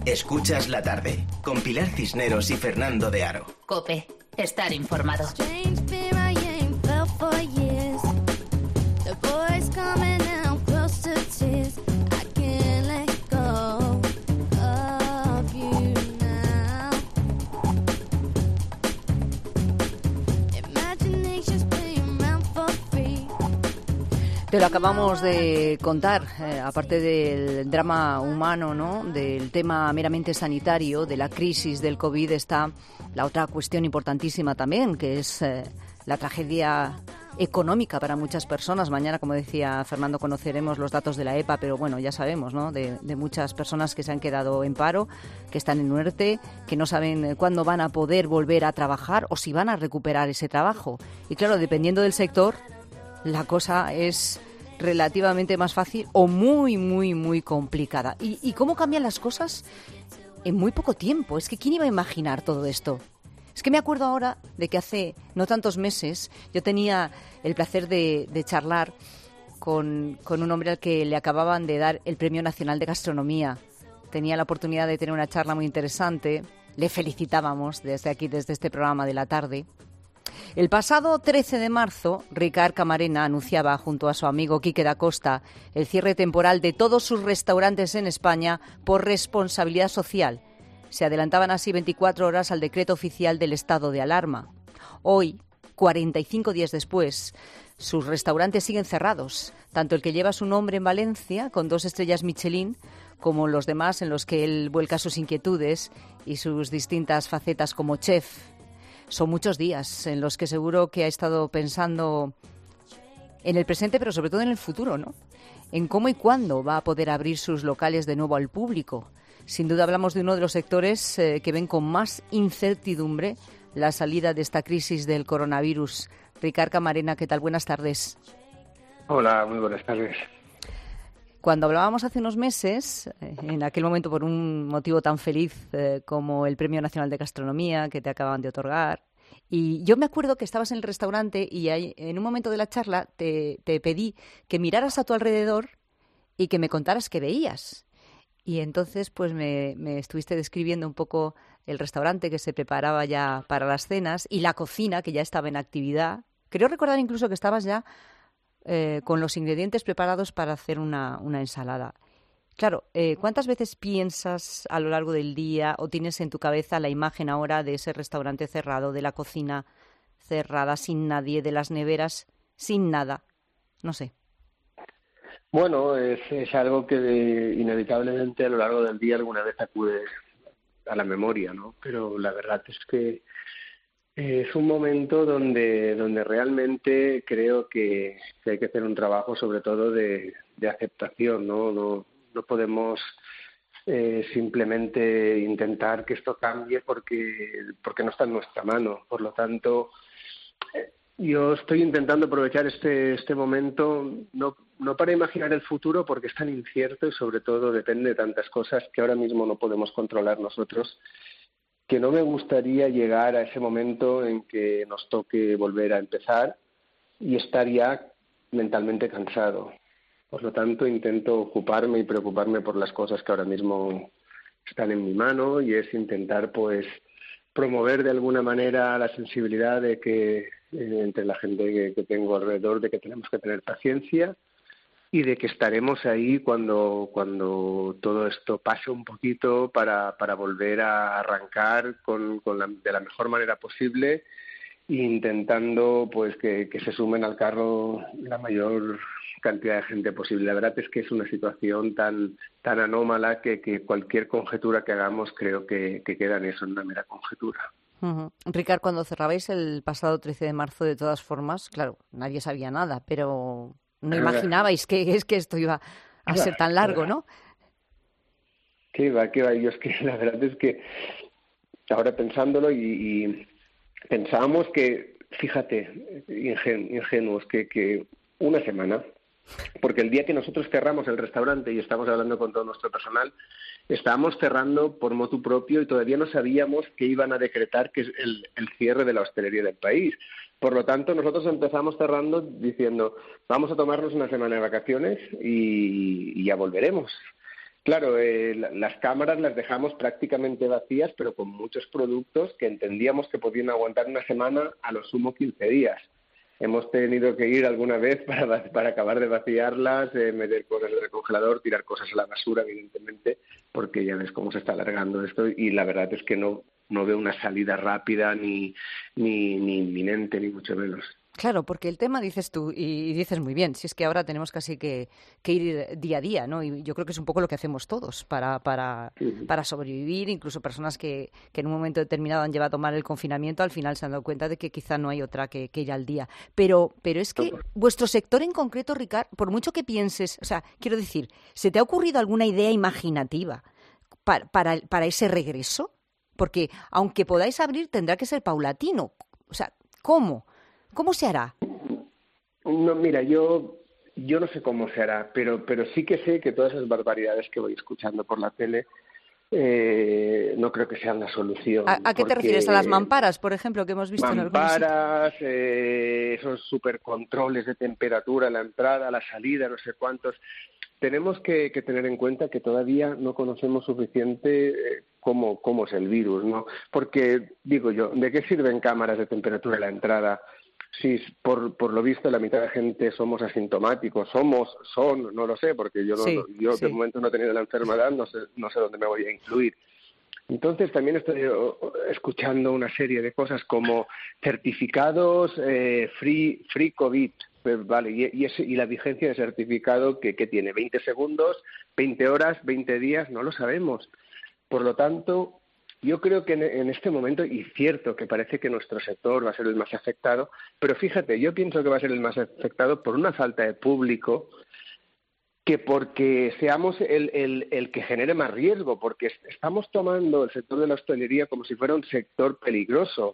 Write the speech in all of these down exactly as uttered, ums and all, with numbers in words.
Escuchas la tarde, con Pilar Cisneros y Fernando de Aro. COPE, estar informado. Te lo acabamos de contar, eh, aparte del drama humano, ¿no?, del tema meramente sanitario, de la crisis del COVID, está la otra cuestión importantísima también, que es eh, la tragedia económica para muchas personas. Mañana, como decía Fernando, conoceremos los datos de la E P A, pero bueno, ya sabemos, ¿no?, de, de muchas personas que se han quedado en paro, que están en ERTE, que no saben cuándo van a poder volver a trabajar o si van a recuperar ese trabajo. Y claro, dependiendo del sector, la cosa es relativamente más fácil o muy, muy, muy complicada. ¿Y, y cómo cambian las cosas en muy poco tiempo? Es que ¿quién iba a imaginar todo esto? Es que me acuerdo ahora de que hace no tantos meses yo tenía el placer de, de charlar con, con un hombre al que le acababan de dar el Premio Nacional de Gastronomía. Tenía la oportunidad de tener una charla muy interesante. Le felicitábamos desde aquí, desde este programa de la tarde. El pasado trece de marzo, Ricard Camarena anunciaba junto a su amigo Quique da Costa el cierre temporal de todos sus restaurantes en España por responsabilidad social. Se adelantaban así veinticuatro horas al decreto oficial del estado de alarma. Hoy, cuarenta y cinco días después, sus restaurantes siguen cerrados, tanto el que lleva su nombre en Valencia, con dos estrellas Michelin, como los demás en los que él vuelca sus inquietudes y sus distintas facetas como chef. Son muchos días en los que seguro que ha estado pensando en el presente, pero sobre todo en el futuro, ¿no? En cómo y cuándo va a poder abrir sus locales de nuevo al público. Sin duda hablamos de uno de los sectores eh, que ven con más incertidumbre la salida de esta crisis del coronavirus. Ricard Camarena, ¿qué tal? Buenas tardes. Hola, muy buenas tardes. Cuando hablábamos hace unos meses, en aquel momento por un motivo tan feliz eh, como el Premio Nacional de Gastronomía que te acaban de otorgar, y yo me acuerdo que estabas en el restaurante y ahí, en un momento de la charla te, te pedí que miraras a tu alrededor y que me contaras qué veías. Y entonces pues me, me estuviste describiendo un poco el restaurante que se preparaba ya para las cenas y la cocina que ya estaba en actividad. Creo recordar incluso que estabas ya Eh, con los ingredientes preparados para hacer una, una ensalada. Claro, eh, ¿cuántas veces piensas a lo largo del día o tienes en tu cabeza la imagen ahora de ese restaurante cerrado, de la cocina cerrada, sin nadie, de las neveras sin nada? No sé. Bueno, es, es algo que de, inevitablemente a lo largo del día alguna vez acude a la memoria, ¿no? Pero la verdad es que es un momento donde donde realmente creo que, que hay que hacer un trabajo sobre todo de, de aceptación, ¿no? No, no podemos eh, simplemente intentar que esto cambie porque porque no está en nuestra mano. Por lo tanto, eh, yo estoy intentando aprovechar este este momento no no para imaginar el futuro porque es tan incierto y sobre todo depende de tantas cosas que ahora mismo no podemos controlar nosotros, que no me gustaría llegar a ese momento en que nos toque volver a empezar y estar ya mentalmente cansado. Por lo tanto, intento ocuparme y preocuparme por las cosas que ahora mismo están en mi mano y es intentar, pues, promover de alguna manera la sensibilidad de que eh, entre la gente que, que tengo alrededor de que tenemos que tener paciencia y de que estaremos ahí cuando cuando todo esto pase un poquito para para volver a arrancar con, con la, de la mejor manera posible, intentando pues que, que se sumen al carro la mayor cantidad de gente posible. La verdad es que es una situación tan tan anómala que, que cualquier conjetura que hagamos creo que, que queda en eso, en una mera conjetura. Uh-huh. Ricard, cuando cerrabais el pasado trece de marzo, de todas formas, claro, nadie sabía nada, pero no imaginabais que es que esto iba a ser tan largo, ¿no? Qué va, qué va. Yo es que la verdad es que ahora pensándolo y, y pensábamos que, fíjate, ingen, ingenuos, que, que una semana, porque el día que nosotros cerramos el restaurante y estamos hablando con todo nuestro personal, estábamos cerrando por motu propio y todavía no sabíamos que iban a decretar que es el, el cierre de la hostelería del país. Por lo tanto, nosotros empezamos cerrando diciendo, vamos a tomarnos una semana de vacaciones y, y ya volveremos. Claro, eh, las cámaras las dejamos prácticamente vacías, pero con muchos productos que entendíamos que podían aguantar una semana, a lo sumo quince días. Hemos tenido que ir alguna vez para, para acabar de vaciarlas, eh, meter cosas en el congelador, tirar cosas a la basura, evidentemente, porque ya ves cómo se está alargando esto y la verdad es que no, no veo una salida rápida ni, ni, ni inminente, ni mucho menos. Claro, porque el tema, dices tú, y dices muy bien, si es que ahora tenemos casi que, que ir día a día, ¿no? Y yo creo que es un poco lo que hacemos todos para para, Sí. para sobrevivir, incluso personas que, que en un momento determinado han llevado a tomar el confinamiento, al final se han dado cuenta de que quizá no hay otra que, que ir al día. Pero, pero es que vuestro sector en concreto, Ricard, por mucho que pienses, o sea, quiero decir, ¿se te ha ocurrido alguna idea imaginativa para, para, para ese regreso? Porque aunque podáis abrir, tendrá que ser paulatino. O sea, ¿cómo? ¿Cómo se hará? No, mira, yo yo no sé cómo se hará, pero pero sí que sé que todas esas barbaridades que voy escuchando por la tele eh, no creo que sean la solución. ¿A, a qué te refieres? ¿A las mamparas, por ejemplo, que hemos visto en algunos sitios? Mamparas, eh, esos supercontroles de temperatura, la entrada, la salida, no sé cuántos. Tenemos que, que tener en cuenta que todavía no conocemos suficiente eh, cómo, cómo es el virus, ¿no? Porque, digo yo, ¿de qué sirven cámaras de temperatura en la entrada? Sí, por, por lo visto la mitad de gente somos asintomáticos, somos, son, no lo sé, porque yo, no, Sí, yo sí. de momento no he tenido la enfermedad, no sé, no sé dónde me voy a incluir. Entonces también estoy escuchando una serie de cosas como certificados eh, free free COVID, pues vale, y, y, ese, y la vigencia de certificado que, que tiene veinte segundos, veinte horas, veinte días, no lo sabemos. Por lo tanto, yo creo que en, en este momento, y cierto que parece que nuestro sector va a ser el más afectado, pero fíjate, yo pienso que va a ser el más afectado por una falta de público que porque seamos el, el, el que genere más riesgo, porque estamos tomando el sector de la hostelería como si fuera un sector peligroso.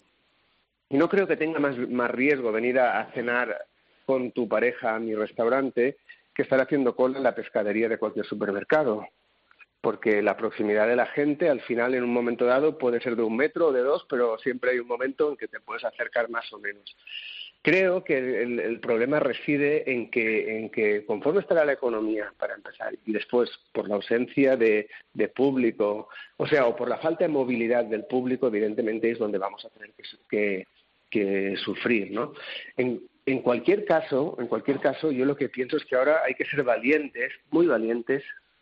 Y no creo que tenga más, más riesgo venir a, a cenar con tu pareja a mi restaurante que estar haciendo cola en la pescadería de cualquier supermercado. Porque la proximidad de la gente, al final, en un momento dado, puede ser de un metro o de dos, pero siempre hay un momento en que te puedes acercar más o menos. Creo que el, el problema reside en que, en que conforme estará la economía, para empezar, y después por la ausencia de, de público, o sea, o por la falta de movilidad del público, evidentemente es donde vamos a tener que, que, que sufrir, ¿no? En, en cualquier caso, en cualquier caso, yo lo que pienso es que ahora hay que ser valientes, muy valientes,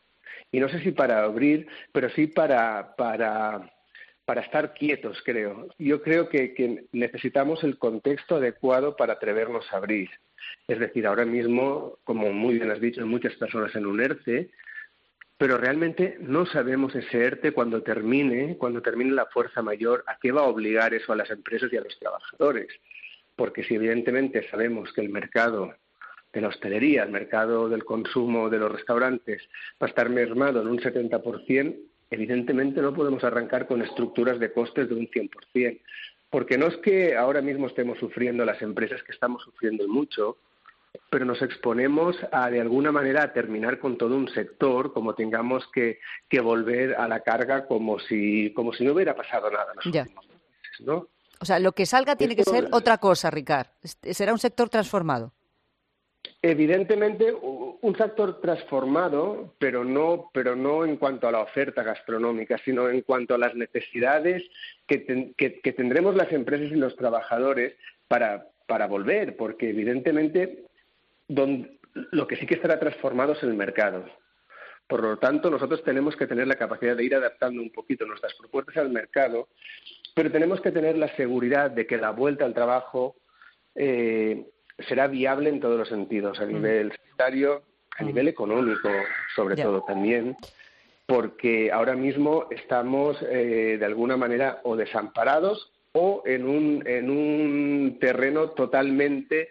y no sé si para abrir, pero sí para, para, para estar quietos, creo. Yo creo que, que necesitamos el contexto adecuado para atrevernos a abrir. Es decir, ahora mismo, como muy bien has dicho, hay muchas personas en un ERTE, pero realmente no sabemos ese ERTE cuando termine, cuando termine la fuerza mayor, a qué va a obligar eso a las empresas y a los trabajadores. Porque si evidentemente sabemos que el mercado de la hostelería, el mercado del consumo de los restaurantes va a estar mermado en un setenta por ciento, evidentemente no podemos arrancar con estructuras de costes de un cien por ciento, porque no es que ahora mismo estemos sufriendo las empresas, que estamos sufriendo mucho, pero nos exponemos a, de alguna manera, a terminar con todo un sector, como tengamos que, que volver a la carga como si, como si no hubiera pasado nada en los Ya. últimos meses, ¿no? O sea, lo que salga tiene que Esto- ser otra cosa, Ricard. Será un sector transformado. Evidentemente, un sector transformado, pero no, pero no en cuanto a la oferta gastronómica, sino en cuanto a las necesidades que, ten, que, que tendremos las empresas y los trabajadores para, para volver, porque evidentemente donde, lo que sí que estará transformado es el mercado. Por lo tanto, nosotros tenemos que tener la capacidad de ir adaptando un poquito nuestras propuestas al mercado, pero tenemos que tener la seguridad de que la vuelta al trabajo eh, será viable en todos los sentidos, a nivel sanitario, a nivel económico, sobre Ya. todo también, porque ahora mismo estamos eh, de alguna manera o desamparados o en un, en un terreno totalmente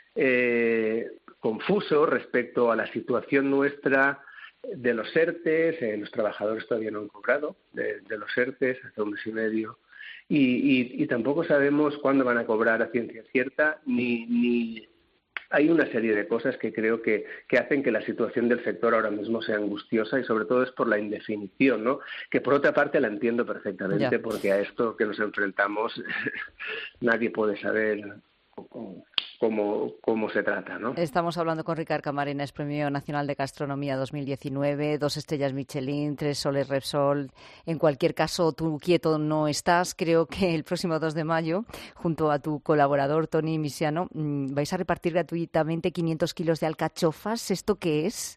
eh, confuso respecto a la situación nuestra de los ERTES. Eh, los trabajadores todavía no han cobrado de, de los ERTES hace un mes y medio. Y, y, y tampoco sabemos cuándo van a cobrar a ciencia cierta, ni, ni hay una serie de cosas que creo que, que hacen que la situación del sector ahora mismo sea angustiosa, y sobre todo es por la indefinición, ¿no? Que por otra parte la entiendo perfectamente, Ya. porque a esto que nos enfrentamos nadie puede saber con, cómo, cómo se trata, ¿no? Estamos hablando con Ricard Camarena, es Premio Nacional de Gastronomía dos mil diecinueve, dos estrellas Michelin, tres soles Repsol. En cualquier caso, tú quieto no estás. Creo que el próximo dos de mayo, junto a tu colaborador Tony Misiano, vais a repartir gratuitamente quinientos kilos de alcachofas. ¿Esto qué es?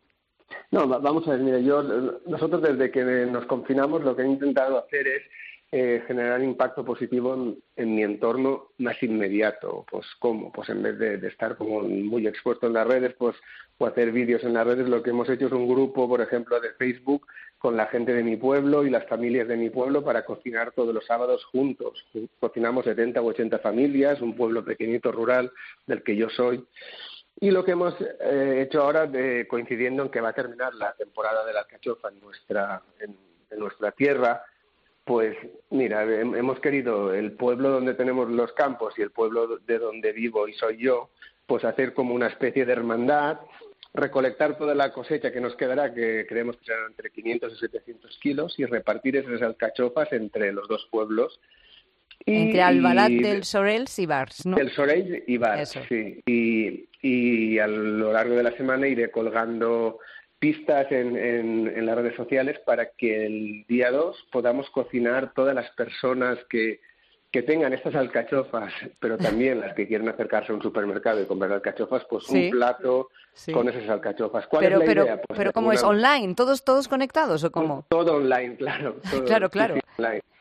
No, vamos a ver, mira, yo, nosotros desde que nos confinamos lo que he intentado hacer es eh, generar impacto positivo en, en mi entorno más inmediato. Pues ¿cómo? Pues en vez de, de estar como muy expuesto en las redes, pues o hacer vídeos en las redes, lo que hemos hecho es un grupo, por ejemplo, de Facebook con la gente de mi pueblo y las familias de mi pueblo para cocinar todos los sábados juntos. Cocinamos setenta u ochenta familias, un pueblo pequeñito rural del que yo soy. Y lo que hemos eh, hecho ahora, de, coincidiendo en que va a terminar la temporada de la alcachofa en nuestra, en, en nuestra tierra, pues mira, he, hemos querido el pueblo donde tenemos los campos y el pueblo de donde vivo y soy yo, pues hacer como una especie de hermandad, recolectar toda la cosecha que nos quedará, que creemos que serán entre quinientos y setecientos kilos, y repartir esas alcachofas entre los dos pueblos. Y, entre Albalat y, del Sorells y Bars, ¿no? Del Sorells y Bars, sí. Y, y a lo largo de la semana iré colgando pistas en, en, en las redes sociales para que el día dos podamos cocinar todas las personas que, que tengan estas alcachofas, pero también las que quieren acercarse a un supermercado y comprar alcachofas, pues sí, un plato sí. con esas alcachofas. ¿Cuál pero, es la pero, idea? Pues pero ¿cómo una... es? ¿Online? ¿Todos, todos conectados o cómo? Todo online, claro. Todo, claro, claro. Sí, sí, online.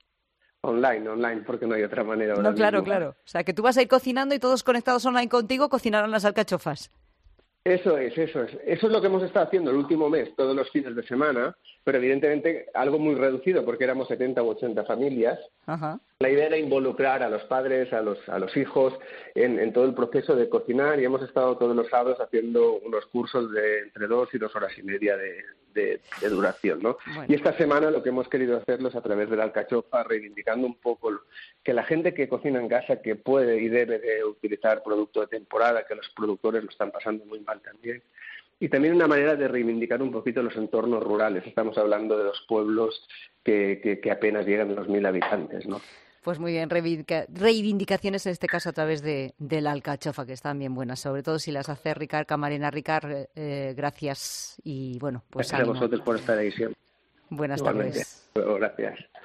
Online, online, porque no hay otra manera. No, claro, mismo. claro. O sea, que tú vas a ir cocinando y todos conectados online contigo cocinarán las alcachofas. Eso es, eso es. Eso es lo que hemos estado haciendo el último mes, todos los fines de semana, pero evidentemente algo muy reducido porque éramos setenta u ochenta familias. Ajá. La idea era involucrar a los padres, a los, a los hijos en, en todo el proceso de cocinar, y hemos estado todos los sábados haciendo unos cursos de entre dos y dos horas y media de, de, de duración, ¿no? Bueno. Y esta semana lo que hemos querido hacerlo es a través de la alcachofa, reivindicando un poco que la gente que cocina en casa, que puede y debe de utilizar producto de temporada, que los productores lo están pasando muy mal también, y también una manera de reivindicar un poquito los entornos rurales. Estamos hablando de los pueblos que, que, que apenas llegan a los mil habitantes, ¿no? Pues muy bien, reivindicaciones en este caso a través de, de la alcachofa, que están bien buenas, sobre todo si las hace Ricard Camarena. Ricard, eh, gracias y bueno, pues gracias ánimo. A vosotros por estar ahí siempre. Buenas Igualmente. tardes. Gracias.